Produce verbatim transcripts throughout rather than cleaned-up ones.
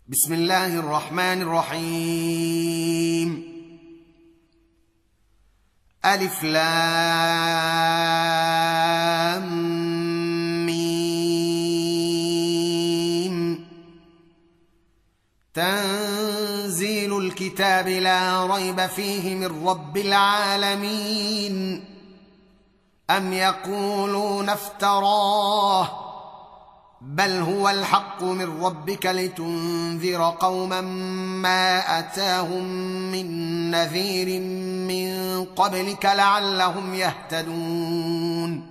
بسم الله الرحمن الرحيم. ألف لام ميم. تنزيل الكتاب لا ريب فيه من رب العالمين. أم يقولون افتراه بل هو الحق من ربك لتنذر قوما ما أتاهم من نذير من قبلك لعلهم يهتدون.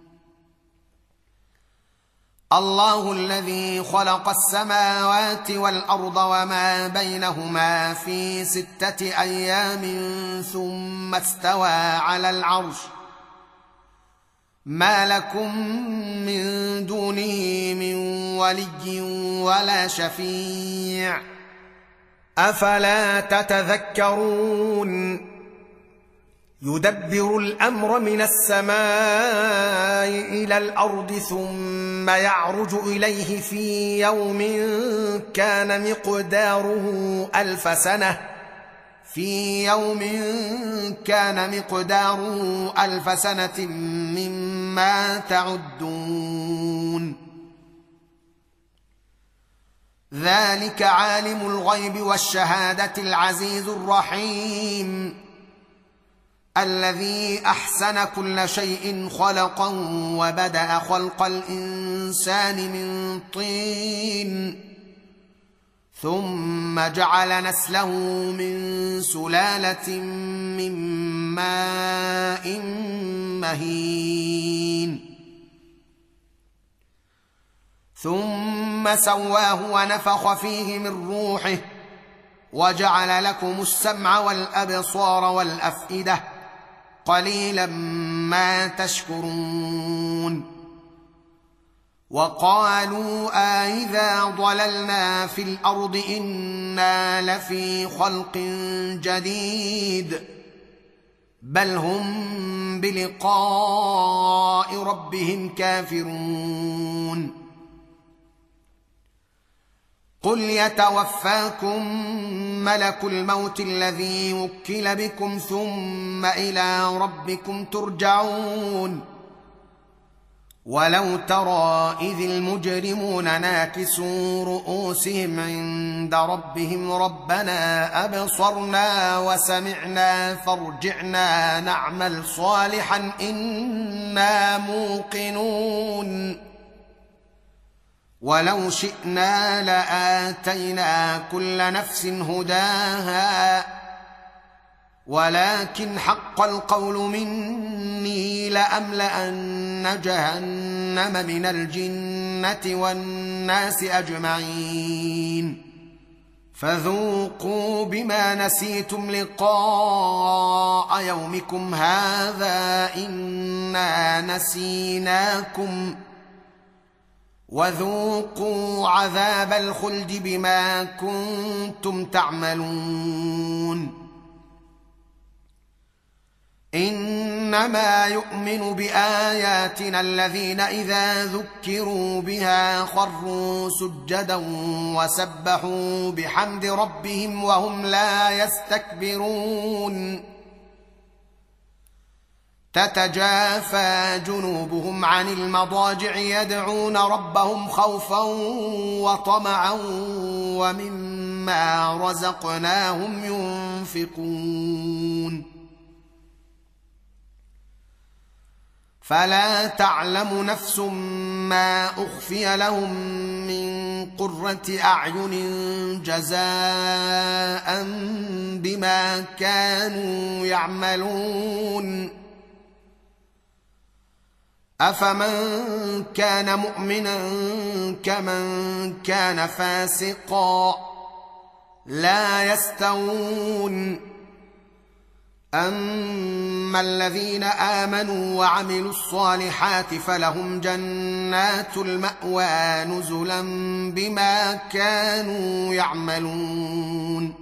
الله الذي خلق السماوات والأرض وما بينهما في ستة أيام ثم استوى على العرش ما لكم من دونه من ولي ولا شفيع أفلا تتذكرون. يدبر الأمر من السماء إلى الأرض ثم يعرج إليه في يوم كان مقداره ألف سنة في يوم كان مقداره ألف سنة مما تعدون. ذلك عالم الغيب والشهادة العزيز الرحيم الذي أحسن كل شيء خلقا وبدأ خلق الإنسان من طين ثم جعل نسله من سلالة من ماء مهين ثم سواه ونفخ فيه من روحه وجعل لكم السمع والأبصار والأفئدة قليلا ما تشكرون. وقالوا أإذا ضللنا في الأرض إنا لفي خلق جديد بل هم بلقاء ربهم كافرون. قل يتوفاكم ملك الموت الذي وكل بكم ثم إلى ربكم ترجعون. ولو ترى إذ المجرمون ناكسوا رؤوسهم عند ربهم ربنا أبصرنا وسمعنا فارجعنا نعمل صالحا إنا موقنون. ولو شئنا لآتينا كل نفس هداها ولكن حق القول مني لأملأن جهنم من الجنة والناس أجمعين فذوقوا بما نسيتم لقاء يومكم هذا إنا نسيناكم وذوقوا عذاب الخلد بما كنتم تعملون. إنما يؤمن بآياتنا الذين إذا ذكروا بها خروا سجدا وسبحوا بحمد ربهم وهم لا يستكبرون. تتجافى جنوبهم عن المضاجع يدعون ربهم خوفا وطمعا ومما رزقناهم ينفقون. فلا تعلم نفس ما أخفي لهم من قرة أعين جزاء بما كانوا يعملون. أفمن كان مؤمنا كمن كان فاسقا لا يستوون. أما الذين آمنوا وعملوا الصالحات فلهم جنات المأوى نزلا بما كانوا يعملون.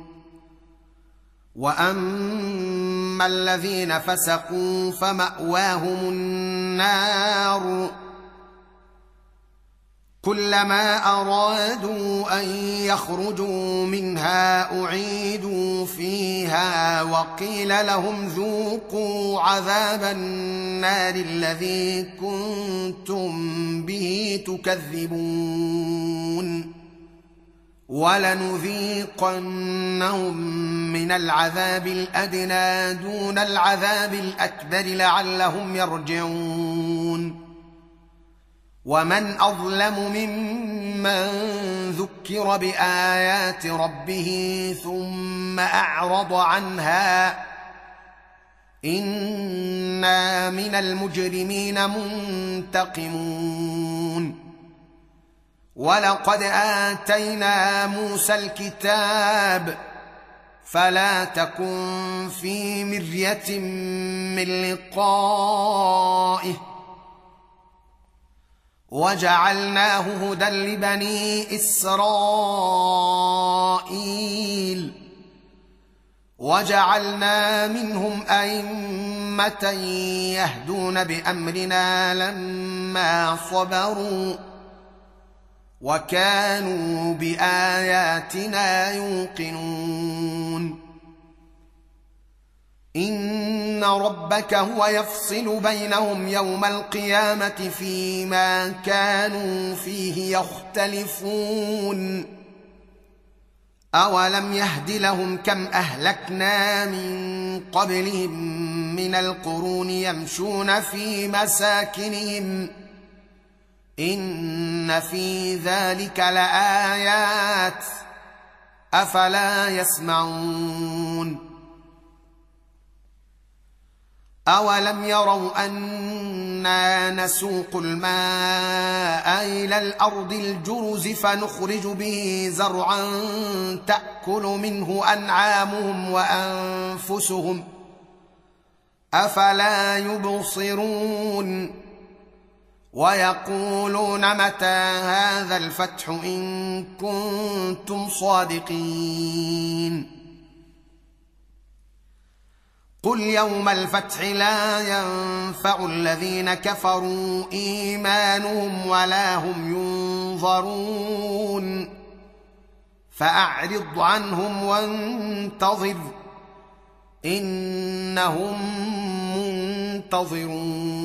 وأما الذين فسقوا فمأواهم النار كلما أرادوا أن يخرجوا منها أعيدوا فيها وقيل لهم ذوقوا عذاب النار الذي كنتم به تكذبون ولنذيقنهم من العذاب الأدنى دون العذاب الأكبر لعلهم يرجعون ومن أظلم ممن ذكر بآيات ربه ثم أعرض عنها إنا من المجرمين منتقمون ولقد آتينا موسى الكتاب فلا تكن في مرية من لقائه وجعلناه هدى لبني إسرائيل وجعلنا منهم أئمة يهدون بأمرنا لما صبروا وكانوا بآياتنا يوقنون إن ربك هو يفصل بينهم يوم القيامة فيما كانوا فيه يختلفون أولم يهد لهم كم أهلكنا من قبلهم من القرون يمشون في مساكنهم إن في ذلك لآيات أفلا يسمعون أولم يروا أنا نسوق الماء إلى الأرض الجرز فنخرج به زرعا تأكل منه أنعامهم وأنفسهم أفلا يبصرون ويقولون متى هذا الفتح إن كنتم صادقين قل يوم الفتح لا ينفع الذين كفروا إيمانهم ولا هم ينظرون فأعرض عنهم وانتظر إنهم منتظرون